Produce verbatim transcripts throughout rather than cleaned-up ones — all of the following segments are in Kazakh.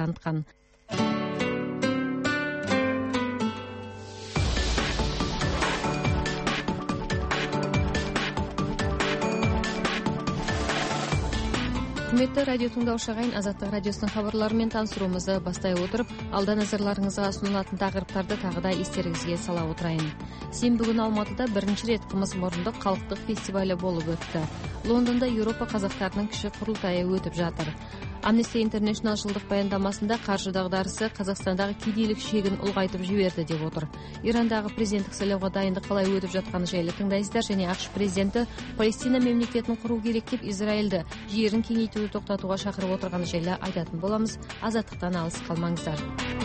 танытқан. Құрметті радио тыңдаушы ағайын, Азаттық радиосының хабарларымен таныстыруымызды бастай отырып, алда назарларыңызға ұсынылатын тақырыптарды тағы да естеріңізге сала отырайын. Сенбі күні Алматыда бірінші рет қымыз мұрындық халықтық фестивалі болып өтті. Лондонда Еуропа қазақтарының кіші құрылтайы өтіп жатыр. Amnesty International жылдық баяндамасында қаржы дағдарысы Қазақстандағы кедейлік шегін ұлғайтып жіберді деп отыр. Ирандағы президенттік сайлауға дайындық қалай өтіп жатқаны жайлы тыңдайсыздар, және ақш президенті Палестина мемлекетін құру керек деп Израильді жерін кеңейтуді тоқтатуға шақырып отырғаны жайлы айтатын боламыз. Азаттықтан алыс қалмаңыздар.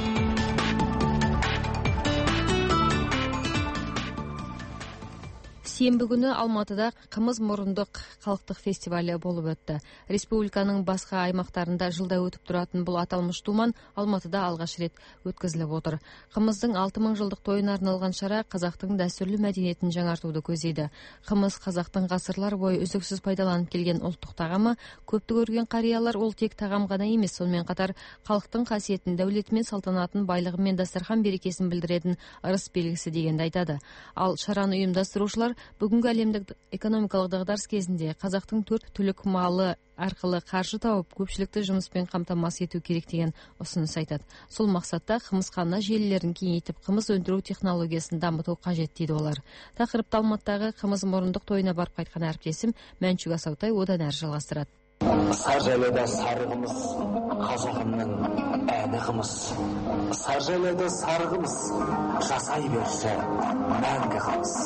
Сенбі күні Алматыда қымыз мұрындық халықтық фестивалі болып өтті. Республиканың басқа аймақтарында жылда өтіп тұратын бұл аталмыш думан Алматыда алғаш рет өткізіліп отыр. Қымыздың алты мың жылдық тойына арналған шара қазақтың дәстүрлі мәдениетін жаңартуды көздейді. Қымыз қазақтың ғасырлар бойы үздіксіз пайдаланып келген ұлттық тағамы. Көпті көрген қариялар ол тек тағам ғана емес, сонымен қатар халықтың қасиетін, дәулеті мен салтанатын, байлығы мен дастархан берекесін білдіретін ырыс белгісі дегенді айтады. Ал шараны ұйымдастырушылар бүгінгі әлемдік экономикалық дағдарыс кезінде қазақтың төрт түлік малы арқылы қаржы тауып, көпшілікті жұмыспен қамтамасыз ету керек деген ұсыныс айтады. Сол мақсатта қымызхана желілерін кеңейтіп, қымыз өндіру технологиясын дамыту қажет дейді олар. Тақырыпты Алматыдағы қымыз мұрындық тойына барып қайтқан әріптесім Мәншүк Асаутай одан әрі жалғастырады. Саржайлада сары қымыз, қазағымның әні қымыз. Саржайлада сары қымыз, жасай берші мәңгі қымыз.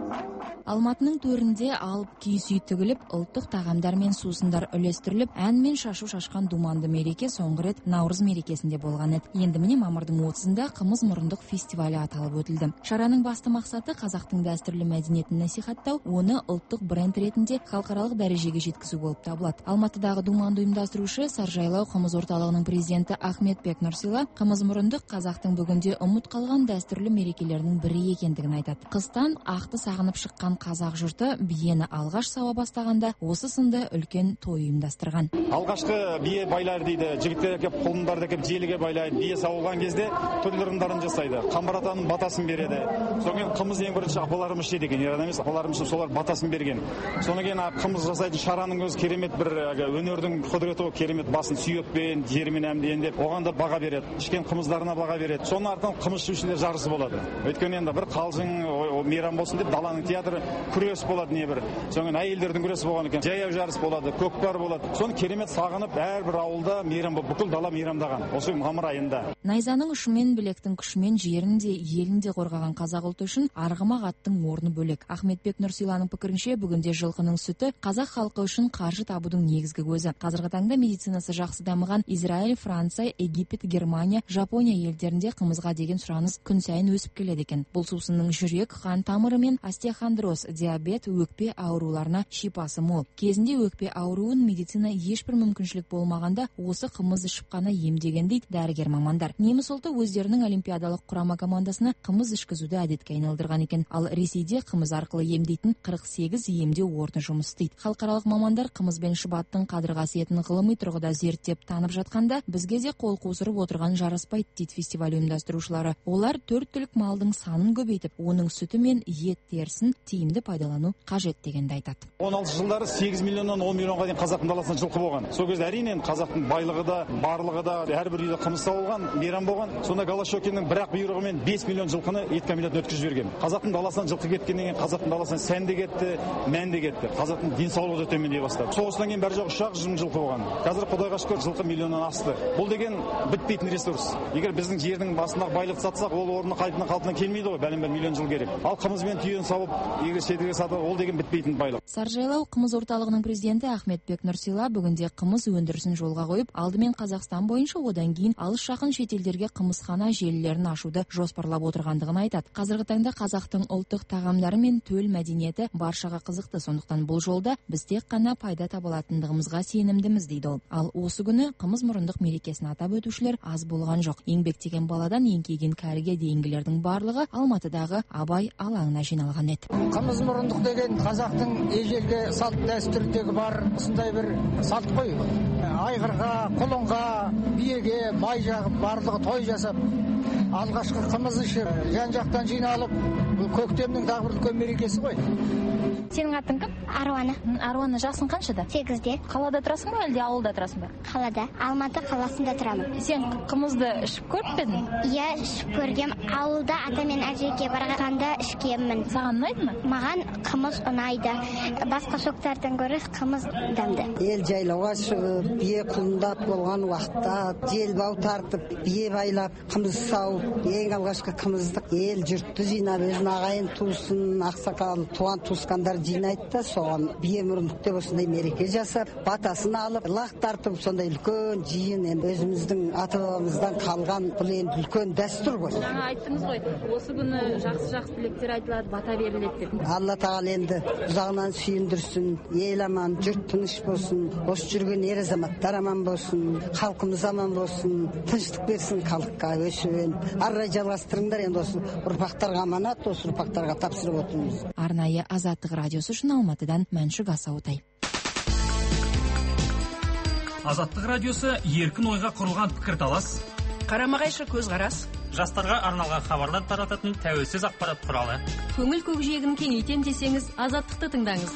Алматының төрінде алып киіз үй тігіліп, ұлттық тағамдар мен сусындар үлестіріліп, ән мен шашу шашқан думанды мереке соңғы рет Наурыз мерекесінде болған еді. Енді міне мамырдың отызында қымыз мұрындық фестивалі аталып өтілді. Шараның басты мақсаты қазақтың дәстүрлі мәдениетін насихаттау, оны ұлттық бренд ретінде халықаралық дәрежеге жеткізу болып табылады. Алматыдағы думанды ұйымдастырушы Саржайлау қымыз орталығының президенті Ахметбек Нұрсила қымыз мұрындық қазақтың бүгінде ұмыт қалған дәстүрлі мерекелерінің бірі екендігін айтады. Қыстан ақты сағынып шыққан қазақ жұрты биені алғаш сауа бастағанда осы сынды үлкен той ұйымдастырған. Алғашқы бие байлар дейді, жігіттер әкеп, құлындарды әкеп желіге байлайды. Бие сауылған кезде түрлі ырымдарын жасайды. Қамбар атаның батасын береді. Содан қымыз ең бірінші апаларымыз жеді екен, ер адам емес, апаларымыз солар батасын берген. Содан кейін қымыз жасайтын шараның өзі керемет бір өнердің құдіреті, керемет басын сүйекпен, жермен әмдендеп, оған да баға береді. Ішкен қымыздарына баға береді. Соның артынан қымыз ішушілер жарысы болады. Өйткені енді бір қалжың мейрам болсын деп даланың театры күрес болады, не бір. Соңын әйелдердің күресі болған екен. Жаяу жарыс болады, көкпар болады. Соны керемет сағынып, әрбір ауылда мейрам болып, бүкіл дала мейрамдаған. Осы мамыр айында. Найзаның ұшымен, білектің күшімен жерін де, елін де қорғаған қазақ ұлты үшін арғымақ аттың орны бөлек. Ахметбек Нұрсиланың пікірінше, бүгінде жылқының сүті қазақ халқы үшін қаржы табудың негізгі көзі. Қазіргі таңда медицинасы жақсы дамыған Израиль, Франция, Египет, Германия, Жапония елдерінде қымызға деген сұраныс күн сайын өсіп келеді екен. Бұл сусынның жүрек, қан тамыры мен остеохондроз, диабет, өкпе ауруларына шипасы мол. Кезінде өкпе ауруын медицина ешбір мүмкіншілік болмағанда осы қымыз ішіп қана емдеген дейді дәрігер мамандар. Неміс ұлты өздерінің олимпиадалық құрама командасына қымыз ішкізуді әдетке айналдырған екен. Ал Ресейде қымыз арқылы емдейтін қырық сегіз емдеу орны жұмыс істейді. Халықаралық мамандар қымыз бен шұбаттың қадір қасиетін ғылыми тұрғыда зерттеп танып жатқанда, бізге де қол қусырып отырған жараспайды дейді фестиваль ұйымдастырушылары. Олар төрт түлік малдың санын көбейтіп, оның сүті мен ет терісін тиімді пайдалану қажет дегенді айтады. он алтыншы жылдары сегіз миллионнан он миллионға дейін қазақтың даласында жылқы болған. Сол кезде әрине қазақтың байлығы да, барлығы да, әрбір үйде қымыз сауылған, мейрам болған. Сонда Голощекиннің бір-ақ бұйрығымен бес миллион жылқыны ет комбинатына өткізіп жіберген. Қазақтың даласынан жылқы кеткеннен кейін қазақтың даласынан сән де кетті, мән де кетті. Қазақтың денсаулығы да төмендей бастады. Соғыстан кейін бәрі жоқ үш ақ мың жылқы болған. Қазір Құдайға шүкір жылқы миллионнан асты. Бұл деген бітпейтін ресурс. Егер біздің жердің басындағы байлықты сатсақ, ол орны қайтадан қалпына келмейді ғой, бәлен-бәл миллион жыл керек. Ал қымыз бен түйені сауып, егер шетелге сатып, ол деген бітпейтін байлық. Саржайлау қымыз орталығының президенті Ахметбек Нұрсила бүгінде қымыз өндірісін жолға қойып, алдымен Қазақстан бойынша, одан кейін алыс жақын шетелдерге қымызхана желілерін ашуды жоспарлап отырғандығын айтады. Қазіргі таңда қазақтың ұлттық тағамдары мен төл мәдениеті баршаға қызықты, сондықтан бұл жолда біз тек қана пайда табылатындығымызға сенімдіміз дейді ол. Ал осы күні қымыз мұрындық мерекесін атап өтушілер аз болған жоқ. Еңбектеген баладан еңкейген кәріге дейінгілердің барлығы Алматыдағы Абай алаңына жиналған еді. Қымыз мұрындық деген қазақтың ежелгі салт дәстүрдегі бар осындай бір салт қой. айғырға, құлынға, биеге май жағып, барлығы той жасап, алғашқы қымыз ішіп, жан-жақтан жиналып, бұл көктемнің тағы бір үлкен мерекесі ғой. Сенің атың кім? Аруана. Аруана, жасың қаншада? сегізде. Қалада тұрасың ба, әлде ауылда тұрасың ба? Қалада. Алматы қаласында тұрамын. Сен қымызды ішіп көріп пе едің? Иә, ішіп көргем. Ауылда ата мен әжеге барғанда ішкенмін. Саған ұнайды ма? Маған қымыз ұнайды. Басқа соқтардан гөрі қымыз дәмді. Ел жайлауға шығып, бие құлындап болған уақытта жел бау тартып, бие байлап, қымыз сауып, ең алғашқы қымызды ел жұртты жинап, өзінің ағайын туысын, ақсақал, туған туысқандар жинайды да, соған бие мұрындық деп осындай мереке жасап, батасын алып, лақ тартып, сондай үлкен жиын, енді өзіміздің ата-бабамыздан қалған бұл енді үлкен дәстүр ғой. Жаңа айттыңыз ғой, осы күні жақсы-жақсы тілектер айтылады, бата беріледі деп. Алла тағала енді ұзағынан сүйіндірсін, ел аман, жұрт тыныш болсын, осы жүрген ер азаматтар аман болсын, халқымыз аман болсын, тыныштық берсін халыққа, өсуін. Аррай жалғастырыңдар, енді осы ұрпақтарға аманат, осы ұрпақтарға тапсырып отырмыз. Арнайы Азаттық радиосы үшін Алматыдан Мәншүк Асаутай. Азаттық радиосы еркін ойға құрылған пікірталас, қарама-қайшы көзқарас, жастарға арналған хабарлар тарататын тәуелсіз ақпарат құралы. Көңіл көкжиегін кеңейтем десеңіз, Азаттықты тыңдаңыз.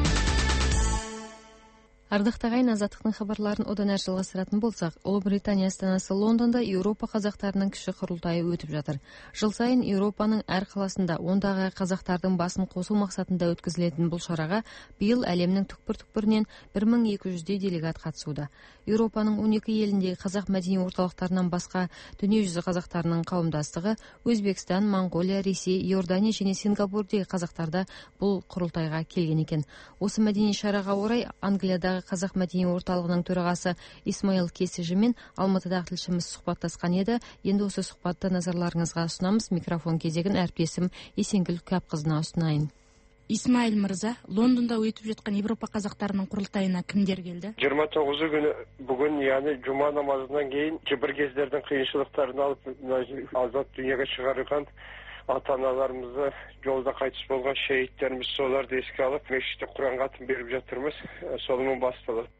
Ардақтағы Азаттықтың хабарларын одан әрі жалғастыратын болсақ, Ұлыбритания астанасы Лондонда Еуропа қазақтарының кіші құрылтайы өтіп жатыр. Жыл сайын Еуропаның әр қаласында ондағы қазақтардың басын қосу мақсатында өткізілетін бұл шараға биыл әлемнің түкпір-түкпірінен бір мың екі жүздей делегат қатысуда. Еуропаның он екі еліндегі қазақ мәдени орталықтарынан басқа дүниежүзі қазақтарының қауымдастығы Өзбекстан, Моңғолия, Ресей, Иордания және Сингапурдегі қазақтарда бұл құрылтайға келген екен. Осы мәдени шараға орай Англиядағы қазақ мәдени орталығының төрағасы Исмаил Кесежі мен Алматыдағы тілшіміз сұхбаттасқан еді. Енді осы сұхбатты назарларыңызға ұсынамыз. Микрофон кезегін әріптесім Есенгүл Кәпқызына ұсынайын. Исмаил мырза, Лондонда өтіп жатқан Европа қазақтарының құрылтайына кімдер келді? жиырма тоғызы күні бүгін, яғни жұма намазынан кейін бір кездердің қиыншылықтарын алып азат дүниеге шығарылған ата-аналарымызды, жолда қайтыс болған шейіттеріміз, соларды еске алып, мешітте Құран хатым беріп жатырмыз. Сонымен басталады.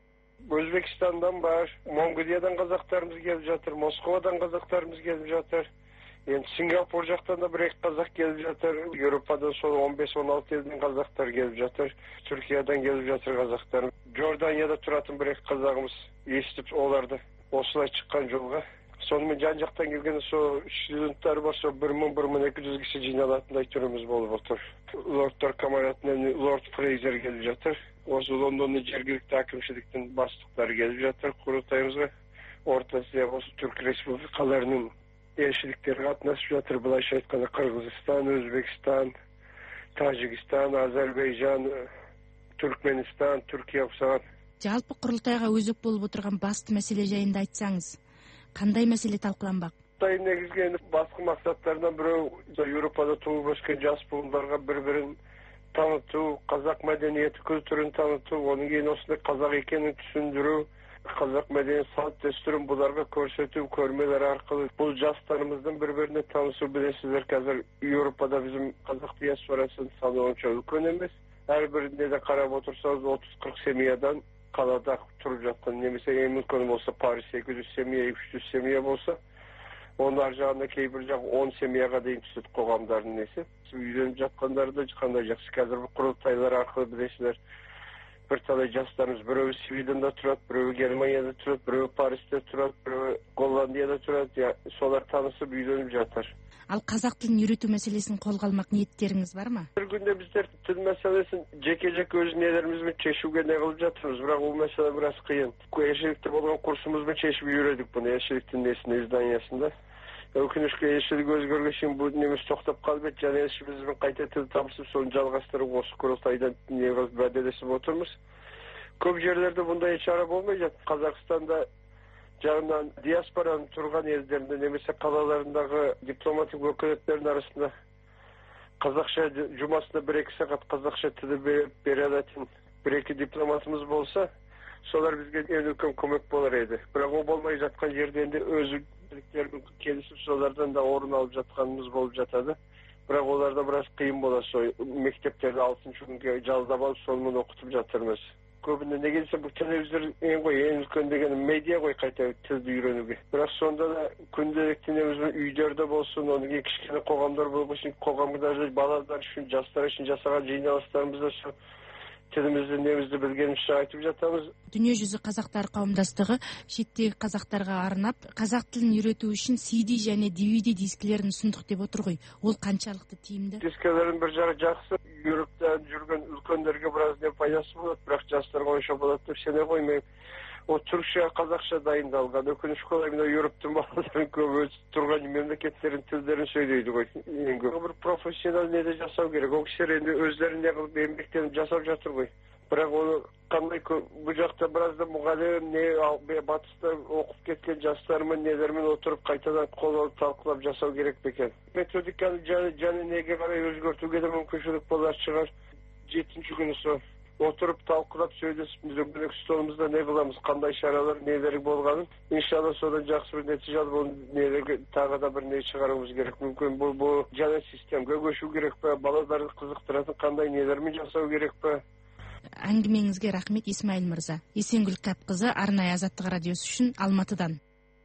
Өзбекстандан бар, Монғолиядан қазақтарымыз келіп жатыр, Москвадан қазақтарымыз келіп жатыр. Енді Сингапур жақтан да бір-екі қазақ келіп жатыр. Еуропадан сол он бес он алты елден қазақтар келіп жатыр. Түркиядан келіп жатыр қазақтар. Жорданияда тұратын бір-екі қазағымыз естіп оларды осылай шыққан жолға. Сонымен жан-жақтан келген сол студенттер бар, сол бір мың бір мың екі жүз кіші жиналатындай түріміз болып отыр. Лордтар камаратынан лорд Фрейзер келіп жатыр. Осы Лондонның жергілікті әкімшіліктің бастықтары келіп жатыр құрылтайымызға. Орта Азия, осы Түрк республикаларының елшіліктері қатынасып жатыр. Былайша айтқанда Қырғызстан, Өзбекстан, Тәжікстан, Азербайжан, Түркменстан, Түркия ұқсаған. Жалпы құрылтайға өзек болып отырған басты мәселе жайында айтсаңыз, қандай мәселе талқыланбақ? Құрылтай негізгі басты мақсаттарынан біреу Еуропада туып өскен жас буындарға бір-бірін таныту, қазақ мәдениеті күлтүрін таныту, оның кейін осындай қазақ екенін түсіндіру, қазақ мәдениет салт дәстүрін бұларға көрсету, көрмелер арқылы бұл жастарымыздың бір-біріне танысу. Білесіздер, қазір Еуропада bizim қазақ диаспорасының саны онша үлкен емес. Әрбірінде де қарап отырсаңыз отыз қырық семьядан қалада тұрып жатқан, немесе ең мүмкін болса Париж екі жүз семья, үш жүз семья болса, onlar жағында кейбір жақ он семьяға дейін түседі қоғамдардың несі. Үйленіп жатқандары да қандай жақсы. Қазір бұл құрылтайлар арқылы білесіздер, бірталай жастарымыз біреуі Свиденде тұрады, біреуі Германияда тұрады, біреуі Парижде тұрады, біреуі Голландияда тұрады. Солар танысып үйленіп жатыр. Ал қазақ тілін үйрету мәселесін қолға алмақ ниеттеріңіз бар ма? Bir günde bizler тіл мәселесін жеке-жеке өз нелерімізбен шешуге не қылып жатырмыз, бірақ ол мәселе біраз қиын. Елшілікте болған курсымызбен шешіп үйредік бұны, елшіліктің несін, изданиясында. Өкінішке елшілік өзгергесін бұл неміз тоқтап қалып еді, және елшімізбен қайта тіл табысып, соны жалғастырып осы құрылтайдан не қылып бәделесіп отырмыз. Көп жерлерде бұндай шара болмай жатыр. Қазақстанда жағынан диаспораның тұрған елдерінде немесе қалаларындағы дипломатик өкілеттердің арасында қазақша жұмасында бір-екі сағат қазақша тілі бере алатын бір-екі дипломатымыз болса, солар бізге ең үлкен көмек болар еді. Бірақ ол болмай жатқан жерде енді өз өкілеттермен келісіп солардан да орын алып жатқанымыз болып жатады. Бірақ оларда біраз қиын болады. Сол мектептерді алтыншы күнге жалдап алып сонымен оқытып жатырмыз. көбіне неге десе бұл телевизор ең ғой ең үлкен деген медиа ғой қайта тілді үйренуге. Бірақ сонда да күнделікті неміздің үйлерде болсын, оның ең кішкене қоғамдар болсын, қоғамда балалар үшін, жастар үшін жасаған жиналыстарымызда сол тілімізді немізді білгенімізше айтып жатамыз. Дүниежүзі қазақтар қауымдастығы шеттегі қазақтарға арнап қазақ тілін үйрету үшін си ди және ди ви ди дискілерін ұсындық деп отыр ғой. Ол қаншалықты тиімді? Дискілердің бір жағы жақсы, Европта жүрген үлкендерге біраз не пайдасы болады, бірақ жастарға онша болады деп сене қоймаймын. Ол түркше, қазақша дайындалған. Өкінішке орай мына Европтың балаларын көбі тұрған мемлекеттердің тілдерін сөйлейді ғой. Бір профессионал неде жасау керек. Ол кісілер енді өздеріне қылып еңбектеніп жасап жатыр ғой. Бірақ оны қандай бұл жақта біразда мұғалім не батыста оқып кеткен жастармен нелермен отырып қайтадан қол алып талқылап жасау керек екен. Методиканы және неге қарай өзгертуге де мүмкіншілік болар шығар. Жетінші күні сол отырып талқылап сөйлесіп дөңгелек столымызда не қыламыз, қандай шаралар нелері болғанын, иншалла содан жақсы бір нәтиже алып нелерге тағы да бір не шығаруымыз керек. Мүмкін бұл бұл жаңа системге көшу керек пе, балаларды қызықтыратын қандай нелермен жасау керек пе? Әңгімеңізге рахмет, Исмаил мырза. Есенгүл Кәпқызы, арнайы Азаттық радиосы үшін Алматыдан.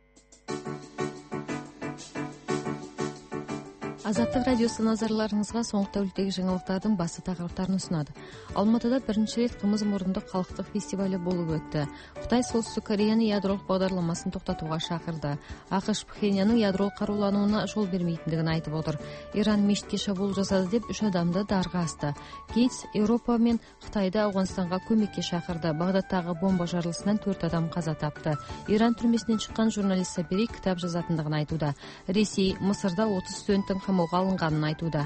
Азаттық радиосы назарларыңызға соңғы тәуліктегі жаңалықтардың басты тақырыптарын ұсынады. Алматыда бірінші рет қымыз мұрындық халықтық фестивалі болып өтті. Қытай Солтүстік Кореяны ядролық бағдарламасын тоқтатуға шақырды. ақш Пхеньянның ядролық қарулануына жол бермейтіндігін айтып отыр. Иран мешітке шабуыл жасады деп үш адамды дарға асты. Гейтс Еуропа мен Қытайды Ауғанстанға көмекке шақырды. Бағдаттағы бомба жарылысынан төрт адам қаза тапты. Иран түрмесінен шыққан журналист Сабири кітап жазатындығын айтуда. Ресей Мысырда отыз студенттің қамауға алынғанын айтуда.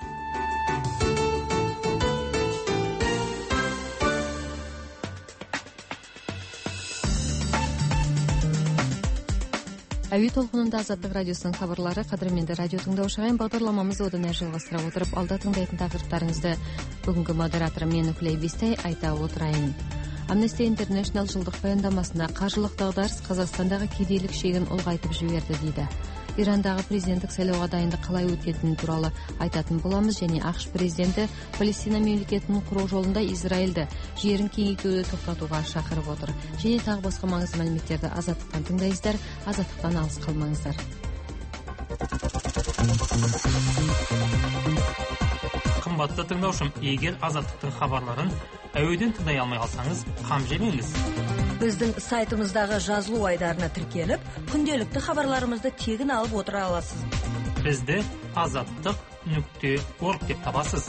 Әуе толқынында Азаттық радиосының хабарлары. Қадірменді радио тыңдаушы ағайын, бағдарламамызды одан әрі жалғастыра отырып, алда тыңдайтын тақырыптарыңызды бүгінгі модератор мен Үкілей Бестай айта отырайын. Amnesty International жылдық баяндамасында қаржылық дағдарыс Қазақстандағы кедейлік шегін ұлғайтып жіберді дейді. Ирандағы президенттік сайлауға дайындық қалай өтетіні туралы айтатын боламыз, және ақш президенті Палестина мемлекетінің құру жолында Израильді жерін кеңейтуді тоқтатуға шақырып отыр. Және тағы басқа маңызды мәліметтерді Азаттықтан тыңдайсыздар. Азаттықтан алыс қалмаңыздар. Қымбатты тыңдаушым, егер Азаттықтың хабарларын әуеден тыңдай алмай қалсаңыз, қам жемеңіз. Біздің сайтымыздағы жазылу айдарына тіркеліп, күнделікті хабарларымызды тегін алып отыра аласыз. Бізді азаттық нүкте орг деп табасыз.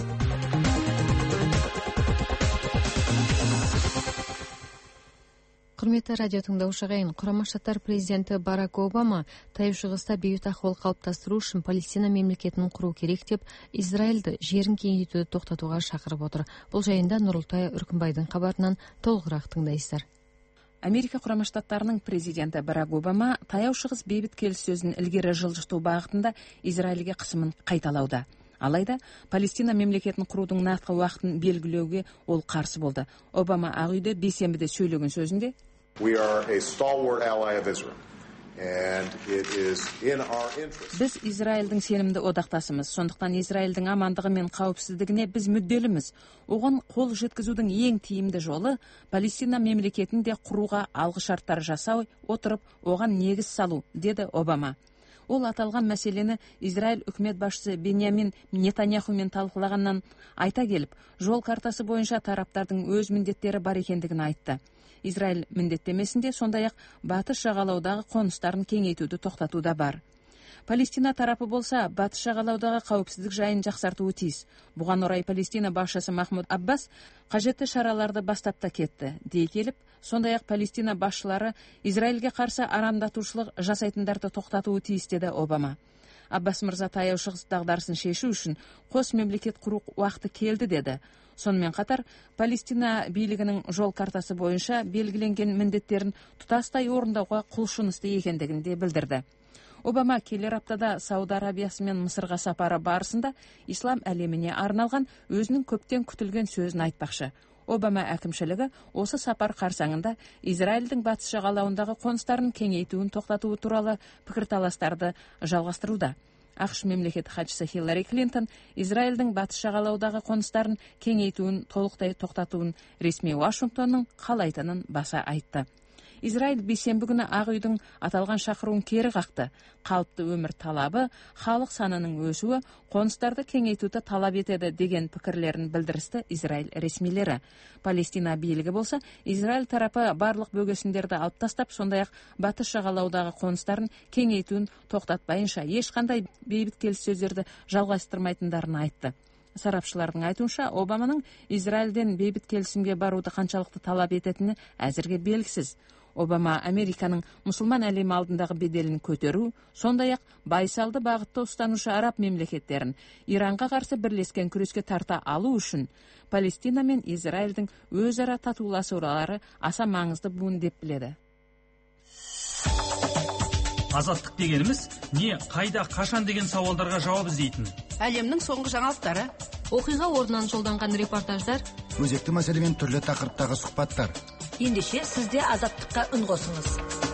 Құрметті радио тыңдаушы ағайын, Құрама Штаттар президенті Барак Обама Таяу Шығыста бейбіт ахуал қалыптастыру үшін Палестина мемлекетінің құру керек деп, Израильді жерін кеңейтуді тоқтатуға шақырып отыр. Бұл жайында Нұрылтай Үркімбайдың хабарынан толығырақ тыңдайсыздар. Америка Құрама Штаттарының президенті Барак Обама Таяу Шығыс бейбіт келіссөзін ілгері жылжыту бағытында Израильге қысымын қайталауда. Алайда Палестина мемлекетін құрудың нақты уақытын белгілеуге ол қарсы болды. Обама Ақ үйде бейсенбіде сөйлеген сөзінде: We are a stalwart ally of Israel, and it is in our interest. Біз Израильдің сенімді одақтасымыз, сондықтан Израильдің амандығы мен қауіпсіздігіне біз мүдделіміз. Оған қол жеткізудің ең тиімді жолы Палестина мемлекетін де құруға алғышарттар жасау отырып, оған негіз салу, деді Обама. Ол аталған мәселені Израиль үкімет басшысы Беньямин Нетаньяхумен талқылағаннан айта келіп, жол картасы бойынша тараптардың өз міндеттері бар екендігін айтты. Израиль міндеттемесінде сондай-ақ батыс жағалаудағы қоныстарын кеңейтуді тоқтатуда бар. Палестина тарапы болса, батыс жағалаудағы қауіпсіздік жайын жақсартуы тиіс. Бұған орай Палестина басшысы Махмуд Аббас қажетті шараларды бастап та кетті, дей келіп, сондай-ақ Палестина басшылары Израильге қарсы арамдатушылық жасайтындарды тоқтатуы тиіс, деді Обама. Аббас мырза Таяу Шығыс дағдарысын шешу үшін қос мемлекет құру уақыты келді, деді. Сонымен қатар, Палестина билігінің жол картасы бойынша белгіленген міндеттерін тұтастай орындауға құлшынысты екендігін де білдірді. Обама келер аптада Сауд Арабиясы мен Мысырға сапары барысында ислам әлеміне арналған өзінің көптен күтілген сөзін айтпақшы. Обама әкімшілігі осы сапар қарсаңында Израильдің батыс жағалауындағы қоныстарын кеңейтуін тоқтатуы туралы пікірталастарды жалғастыруда. АКШ мемлекет хатчысы Хиллари Клинтон Израильдің батыс жағалаудағы қоныстарын кеңейтуін толықтай тоқтатуын ресми Вашингтонның қалайтынын баса айтты. Израиль бейсенбі күні Ақ үйдің аталған шақыруын кері қақты. Қалыпты өмір талабы, халық санының өсуі, қоныстарды кеңейтуді талап етеді деген пікірлерін білдірісті Израиль ресмилері. Палестина билігі болса, Израиль тарапы барлық бөгесіндерді алып тастап, сондай-ақ батыс жағалаудағы қоныстарын кеңейтуін тоқтатпайынша ешқандай бейбіт келіссөздерді жалғастырмайтындарын айтты. Сарапшылардың айтуынша, Обаманың Израильден бейбіт келісімге баруды қаншалықты талап ететіні әзірге белгісіз. Обама Американың мұсылман әлемі алдындағы беделін көтеру, сондай-ақ байсалды бағытты ұстанушы араб мемлекеттерін Иранға қарсы бірлескен күреске тарта алу үшін Палестина мен Израильдің өзара татуласулары аса маңызды буын деп біледі. Азаттық дегеніміз не, қайда, қашан деген сауалдарға жауап іздейтін. Әлемнің соңғы жаңалықтары, оқиға орнынан жолданған репортаждар, өзекті мәселемен түрлі тақырыптағы сұхбаттар. Ендеше сізде азаттыққа үн қосыңыз.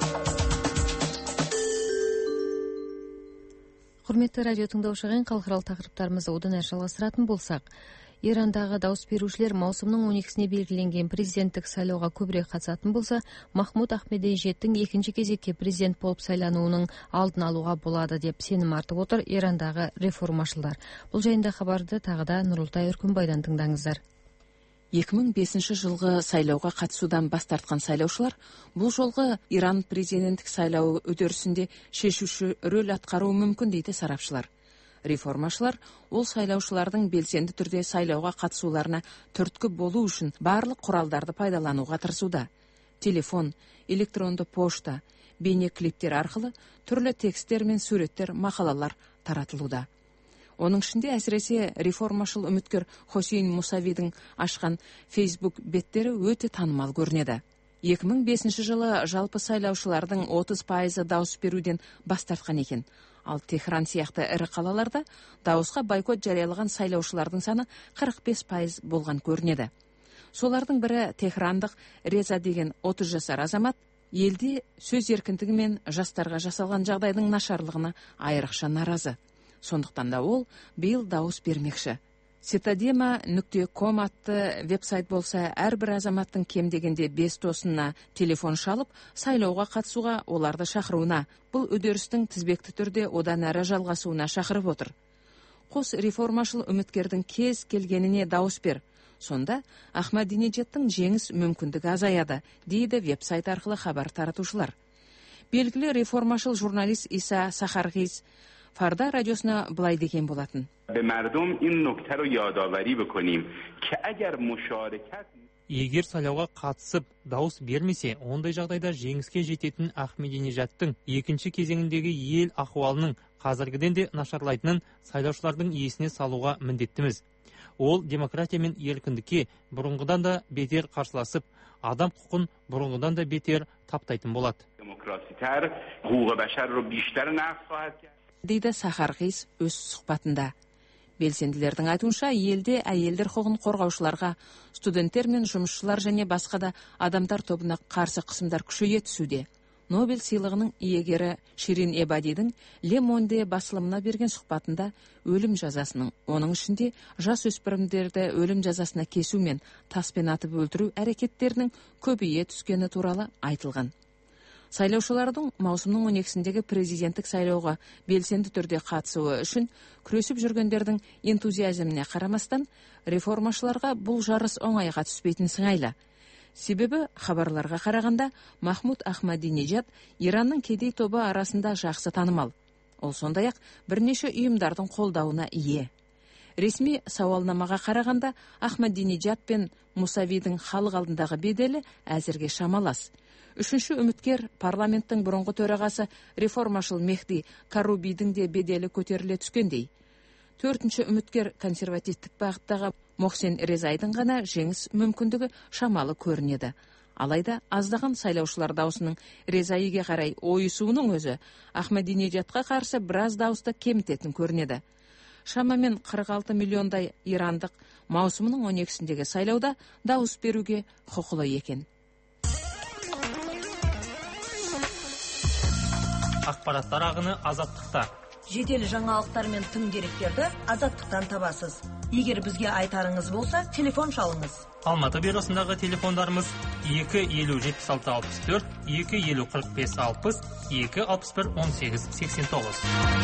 Құрметті радио тыңдаушыған халықаралық тақырыптарымызды одан әрі жалғастыратын болсақ, Ирандағы дауыс берушілер маусымның он екісіне белгіленген президенттік сайлауға көбірек қатысатын болса, Махмуд Ахмединежадтың екінші кезекке президент болып сайлануының алдын алуға болады деп сенім артып отыр Ирандағы реформашылдар. Бұл жайында хабарды тағы да Нұрылтай Үркімбайдан тыңдаңыздар. екі мың бесінші жылғы сайлауға қатысудан бас тартқан сайлаушылар бұл жолғы Иран президенттік сайлауы үдерісінде шешуші рөл атқаруы мүмкін дейді сарапшылар. Реформашылар ол сайлаушылардың белсенді түрде сайлауға қатысуларына түрткі болу үшін барлық құралдарды пайдалануға тырысуда. Телефон, электронды пошта, бейне клиптер арқылы түрлі тексттер мен суреттер, мақалалар таратылуда. Оның ішінде әсіресе реформашыл үміткер Хосейн Мусавидің ашқан Facebook беттері өте танымал көрінеді. екі мың бесінші жылы жалпы сайлаушылардың отыз пайызы дауыс беруден бас тартқан екен. Ал Техран сияқты ірі қалаларда дауысқа бойкот жариялаған сайлаушылардың саны қырық бес пайыз болған көрінеді. Солардың бірі Техрандық Реза деген отыз жасар азамат елде сөз еркіндігі мен жастарға жасалған жағдайдың нашарлығына айрықша наразы. Сондықтан да ол биыл дауыс бермекші. Citadema нүкте ком атты веб-сайт болса, әрбір азаматтың кем дегенде бес досына телефон шалып, сайлауға қатысуға, оларды шақыруына, бұл үдерістің тізбекті түрде одан әрі жалғасуына шақырып отыр. Қос реформашыл үміткердің кез келгеніне дауыс бер. Сонда Ахмадинежадтың жеңіс мүмкіндігі азаяды, дейді веб-сайт арқылы хабар таратушылар. Белгілі реформашыл журналист Иса Сахарғиз Фарда радиосына былай деген болатын. Егер сайлауға қатысып дауыс бермесе, ондай жағдайда жеңіске жететін Ахмединежадтың екінші кезеңіндегі ел ахуалының қазіргіден де нашарлайтынын сайлаушылардың есіне салуға міндеттіміз. Ол демократия мен еркіндікке бұрынғыдан да бетер қарсыласып, адам құқын бұрынғыдан да бетер таптайтын болады. Дейді Сахарғиз өз сұхбатында. Белсенділердің айтуынша, елде әйелдер құқығын қорғаушыларға, студенттер мен жұмысшылар және басқа да адамдар тобына қарсы қысымдар күшейе түсуде. Нобель сыйлығының иегері Ширин Эбадидің Le Monde басылымына берген сұхбатында өлім жазасының, оның ішінде жас өспірімдерді өлім жазасына кесу мен таспен атып өлтіру әрекеттерінің көбейе түскені туралы айтылған. Сайлаушылардың маусымның он екісіндегі президенттік сайлауға белсенді түрде қатысуы үшін күресіп жүргендердің энтузиазміне қарамастан, реформашыларға бұл жарыс оңайға түспейтін сыңайлы. Себебі хабарларға қарағанда Махмуд Ахмадинежад Иранның кедей тобы арасында жақсы танымал. Ол сондай-ақ бірнеше ұйымдардың қолдауына ие. Ресми сауалнамаға қарағанда Ахмадинежад пен Мусавидің халық алдындағы беделі әзірге шамалас. Үшінші үміткер парламенттің бұрынғы төрағасы реформашыл Мехди Карубидің де беделі көтеріле түскендей. Төртінші үміткер консервативтік бағыттағы Мохсен Резайдың ғана жеңіс мүмкіндігі шамалы көрінеді. Алайда аздаған сайлаушылар даусының Резайге қарай ойысуының өзі Ахмадинежадқа қарсы біраз дауысты кемітетін көрінеді. Шамамен қырық алты миллиондай ирандық маусымның он екісіндегі сайлауда дауыс беруге құқылы екен. Ақпараттар ағыны азаттықта. жедел жаңалықтар мен тың деректерді Азаттықтан табасыз. Егер бізге айтарыңыз болса, телефон шалыңыз. Алматы бюросындағы телефондарымыз екі елу жетпіс алты алпыс төрт, екі елу қырық бес алпыс, екі алпыс бір он сегіз сексен тоғыз.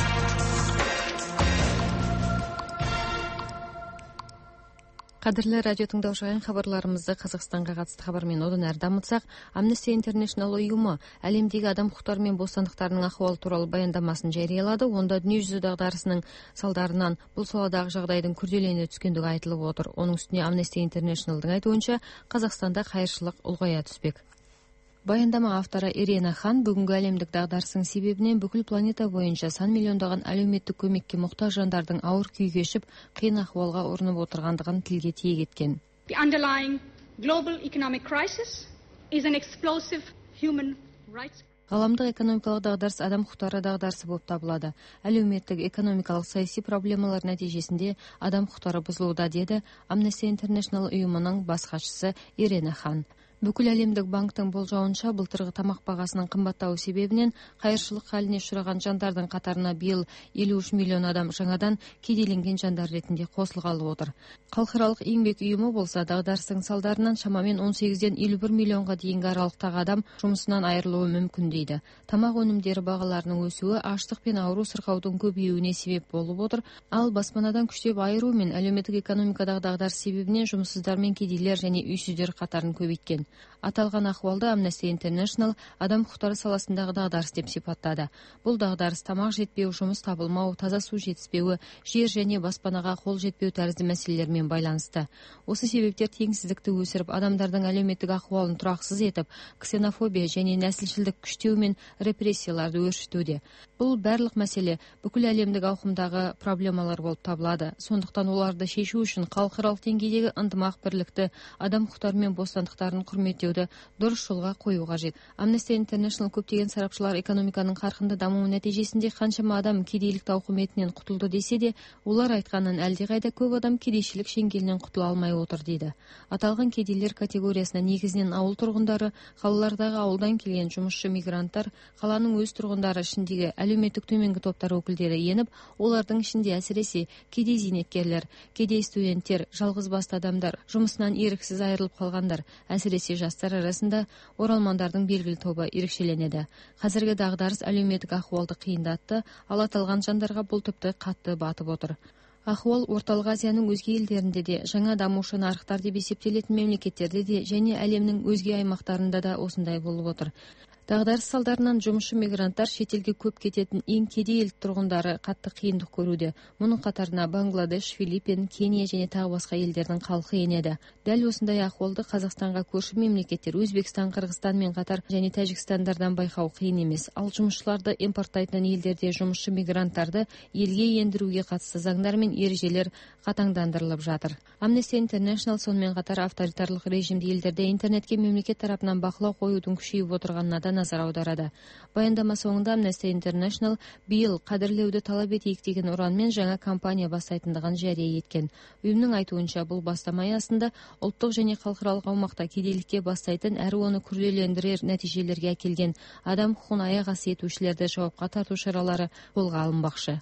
Қадірлі радио тыңдаушылар, хабарларымызды Қазақстанға қатысты хабармен одан әрі дамытсақ, Amnesty International ұйымы әлемдегі адам құқықтары мен бостандықтарының ахуалы туралы баяндамасын жариялады. Онда дүниежүзі дағдарысының салдарынан бұл саладағы жағдайдың күрделене түскендігі айтылып отыр. Оның үстіне Amnesty Internationalдың айтуынша, Қазақстанда қайыршылық ұлғая түспек. Баяндама авторы Ирена Хан бүгінгі әлемдік дағдарыстың себебінен бүкіл планета бойынша сан миллиондаған әлеуметтік көмекке мұқтаж жандардың ауыр күй кешіп, қиын ахуалға ұрынып отырғандығын тілге тиек еткен. The underlying global economic crisis is an explosive human rights. Ғаламдық экономикалық дағдарыс адам құқықтары дағдарысы болып табылады. Әлеуметтік, экономикалық, саяси проблемалар нәтижесінде адам құқықтары бұзылуда, деді Amnesty International ұйымының бас хатшысы Ирена Хан. Бүкіл әлемдік банктың болжауынша, былтырғы тамақ бағасының қымбаттауы себебінен қайыршылық халіне ұшыраған жандардың қатарына биыл елу үш миллион адам жаңадан кедейленген жандар ретінде қосылғалы отыр. Халықаралық еңбек ұйымы болса, дағдарыстың салдарынан шамамен он сегізден елу бір миллионға дейінгі аралықтағы адам жұмысынан айырылуы мүмкін дейді. Тамақ өнімдері бағаларының өсуі аштық пен ауру сырқаудың көбеюіне себеп болып отыр, ал баспанадан күштеп айыру мен әлеуметтік экономикадағы дағдарыс себебінен жұмыссыздар мен кедейлер және үйсіздер қатарын көбейткен. Аталған ахуалды Amnesty International адам құқықтары саласындағы дағдарыс деп сипаттады. Бұл дағдарыс тамақ жетпеу, жұмыс табылмау, таза су жетіспеуі, жер және баспанаға қол жетпеу тәрізді мәселелермен байланысты. Осы себептер теңсіздікті өсіріп, адамдардың әлеуметтік ахуалын тұрақсыз етіп, ксенофобия және нәсілшілдік күштеу мен репрессияларды өршітуде. Бұл барлық мәселе бүкіл әлемдік ауқымдағы проблемалар болып табылады. Сондықтан оларды шешу үшін халықаралық деңгейдегі ынтымақ, бірлікті, адам құқықтары мен бостандықтарын құрметтеуді дұрыс жолға қою қажет. Amnesty International көптеген сарапшылар экономиканың қарқынды дамуы нәтижесінде қаншама адам кедейлік тауқыметінен құтылды десе де, олар айтқанын әлдеқайда көп адам кедейшілік шеңгелінен құтыла алмай отыр дейді. Аталған кедейлер категориясына негізінен ауыл тұрғындары, қалалардағы ауылдан келген жұмысшы мигранттар, қаланың өз тұрғындары ішіндегі әлеуметтік төменгі топтар өкілдері еніп, олардың ішінде әсіресе кедей зейнеткерлер, кедей студенттер, жалғыз басты адамдар, жұмысынан еріксіз айырылып қалғандар, әсіресе жастар арасында оралмандардың белгілі тобы ерекшеленеді. Қазіргі дағдарыс әлеуметтік ахуалды қиындатты, ал аталған жандарға бұл тіпті қатты батып отыр. Ахуал орталық Азияның өзге елдерінде де, жаңа дамушы нарықтар деп есептелетін мемлекеттерде де және әлемнің өзге аймақтарында да осындай болып отыр. Дағдарыс салдарынан жұмысшы мигранттар шетелге көп кететін ең кедей ел тұрғындары қатты қиындық көруде. Мұның қатарына Бангладеш, Филиппин, Кения және тағы басқа елдердің халқы енеді. Дәл осындай ахуалды Қазақстанға көрші мемлекеттер Өзбекстан, Қырғызстанмен қатар және Тәжікстандардан байқау қиын емес. Ал жұмысшыларды импорттайтын елдерде жұмысшы мигранттарды елге ендіруге қатысты заңдар мен ережелер қатаңдандырылып жатыр. Amnesty International сонымен қатар авторитарлық режимді елдерде интернетке мемлекет тарапынан бақылау қоюдың күшейіп отырғанына да назар аударады. Баяндама соңында Amnesty International биыл қадірлеуді талап етейік деген ұранмен жаңа кампания бастайтындығын жария еткен. Ұйымның айтуынша, бұл бастама аясында ұлттық және халықаралық аумақта кедейлікке бастайтын әрі оны күрделендірер нәтижелерге әкелген адам құқығын аяқ асты етушілерді жауапқа тарту шаралары қолға алынбақшы.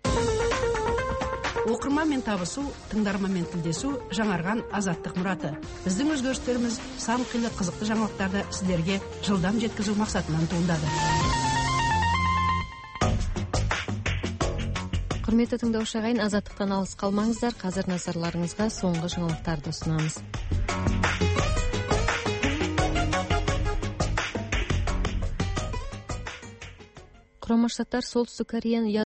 Оқырманмен табысу, тыңдарманмен тілдесу жаңарған азаттық мұраты. Біздің өзгерістеріміз сан қилы қызықты жаңалықтарды сіздерге жылдам жеткізу мақсатынан туындады. Құрметті тыңдаушы ағайын, азаттықтан алыс қалмаңыздар. Қазір назарларыңызға соңғы жаңалықтарды ұсынамыз. Құрама Штаттар Солтүстік Кореяны